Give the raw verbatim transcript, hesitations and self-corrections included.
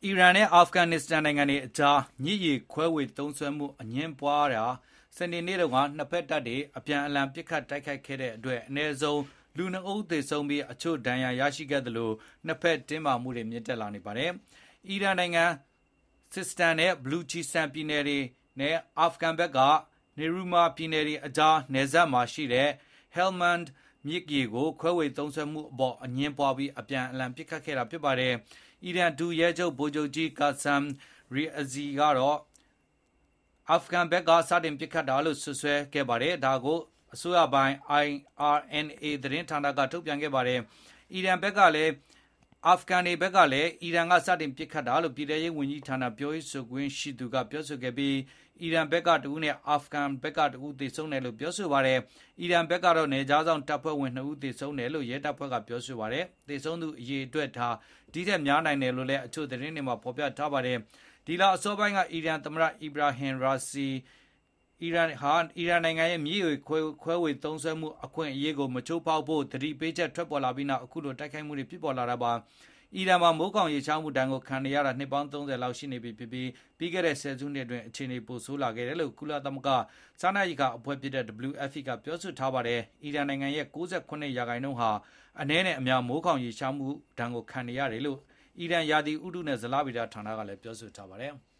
အီရန်နဲ့အာဖဂန်နစ္စတန်နိုင်ငံတွေအကြားညစ်ရီခွဲဝေသုံးစွဲမှုအငင်းပွားတာစနေနေ့တုန်းကနှစ်ဖက်တပ်တွေအပြန်အလှန်ပစ်ခတ်တိုက်ခိုက်ခဲ့တဲ့အတွက်အနည်းဆုံးလူနှစ်ဦးသေဆုံးပြီးအချို့ဒဏ်ရာရရှိခဲ့သလိုနှစ်ဖက်တင်းမာမှုတွေမြင့်တက်လာနေပါတယ်။အီရန်နိုင်ငံစစ်စတန်နဲ့ဘလူချီစတန်ပြည်နယ်တွေနဲ့အာဖဂန်ဘက်ကနေရူမာပြည်နယ်တွေအကြားနယ်စပ်မှာရှိတဲ့ဟဲလ်မန်ဒ်မြစ်ကြီးကိုခွဲဝေသုံးစွဲမှုအပေါ်အငင်းပွားပြီးအပြန်အလှန်ပစ်ခတ်ခဲ့တာဖြစ်ပါတယ်။အီရန်ဒုရဲချုပ်ဗိုလ်ချုပ်ကြီးကာဆမ်ရီအဇီကတော့အာဖဂန်ဘက်ကစတင်ပစ်ခတ်တာလို့ဆွဆွဲခဲ့ပါတယ်။ဒါကိုအစိုးရပိုင်း အိုင် အာ အန် အေ သတင်းဌာနကထုတ်ပြန်ခဲ့ပါတယ်။အီရန်ဘက်ကလည်းအာဖဂန်တွေဘက်ကလည်းအီရန်ကစတင်ပစ်ခတ်တာလို့ပြည်ထရေးဝန်ကြီးဌာနပြောရေးဆိုခွင့်ရှိသူကပြောဆိုခဲ့ပြီးအီရန်ဘက်ကတဦးနဲ့အာဖဂန်ဘက်ကတဦးသေဆုံးတယ်လို့ပြောဆိုပါတယ်။အီရန်ဘက်ကတော့နယ်ခြားစောင့်တပ်ဖွဲ့ဝင်နှစ်ဦးသေဆုံးတယ်လို့ရဲတပ်ဖွဲ့ကပြောဆိုပါတယ်။သေဆုံးသူအရေအတွက်ထားဒီထက်များနိုင်တယ်လို့လည်းအချို့သတင်းတွေမှာဖော်ပြထားပါတယ်။ဒီလအစောပိုင်းကအီရန်သမ္မတအီဘရာဟင်ရာစီအီရန်ဟာအီရန်နိုင်ငံရဲ့မြေရွေခွဲခွဲဝေသုံးစွဲမှုအခွင့်အရေးကိုမချိုးဖောက်ဖို့တတိပေးချက်ထွက်ပေါ်လာပြီးနောက်အခုလိုတိုက်ခိုက်မှုတွေဖြစ်ပေါ်လာတာပါ။အီရန်မှာမိုးကောင်ရေရှားမှုတန်းကိုခံနေရတာနှစ်ပေါင်းသုံးဆယ်လောက်ရှိနေပြီဖြစ်ပြီးပြီးခဲ့တဲ့ဆယ်စုနှစ်အတွင်းအခြေအနေပိုဆိုးလာခဲ့တယ်လို့ကုလသမဂ္ဂစားနပ်ရိက္ခာအဖွဲ့ဖြစ်တဲ့ ဒဗလျူ အက်ဖ် ပီ ကပြောဆိုထားပါတယ်။အီရန်နိုင်ငံရဲ့၉၇ရာခိုင်နှုန်းဟာအနည်းနဲ့အများမိုးကောင်ရေရှားမှုတန်းကိုခံနေရတယ်လို့အီရန်ရာသီဥတုနဲ့ဇလဗေဒဌာနကလည်းပြောဆိုထားပါတယ်။